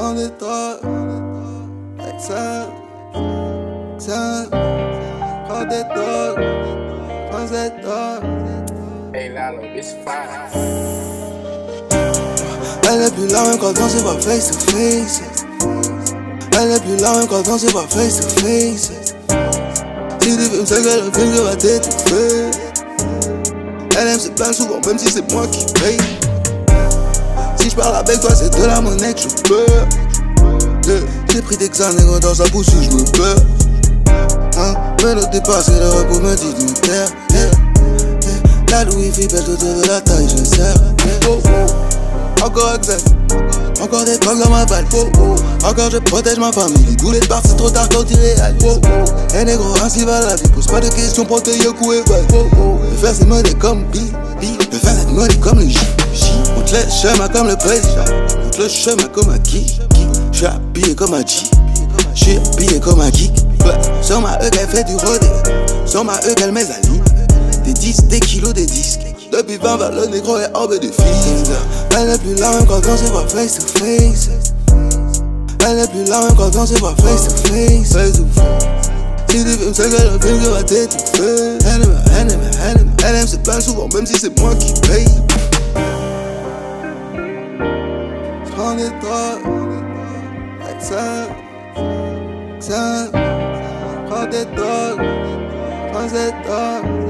prends des drogues, avec ça, prends des drogues, prends des drogues. Hey Lalo, it's fine. Elle est plus là même quand on se voit face to face. Elle est plus là même quand on se voit face to face. Si tu veux me séquer le film, je vais t'étouffer. Elle aime se plaindre souvent même si c'est moi qui paye. Si je parle avec toi c'est de la monnaie que je peux. J'ai pris des Xanax dans sa bouche si je me peux. Mais le départ c'est le repos me dit de me taire. La Louis fait pèse autour de la taille, je le serre. Encore exact, encore des drogues dans ma balle. Encore je protège ma famille. Tous les parts c'est trop tard quand il réalise. Et négro ainsi va la vie. Pose pas de questions pour te coup et balle. Le faire c'est monnaie comme Bill. Le faire c'est monnaie comme le J. On te laisse chemin comme le président. On te le chemin comme un qui. Je suis habillé comme un G. Je suis habillé comme un geek. Sur ma E qu'elle fait du rodé. Sur ma E qu'elle met la ligne. Des 10, des kilos, des disques. Depuis 20 balles, le négro est hors de fils. Elle est plus là même quand on se voit face to face. Elle est plus là même quand on se voit face to face. Si tu veux me séquer le film, je vais t'étouffer. Elle aime se plaindre souvent même si c'est moi qui paye. Prends des drogues, avec ça, prends des drogues, prends des drogues.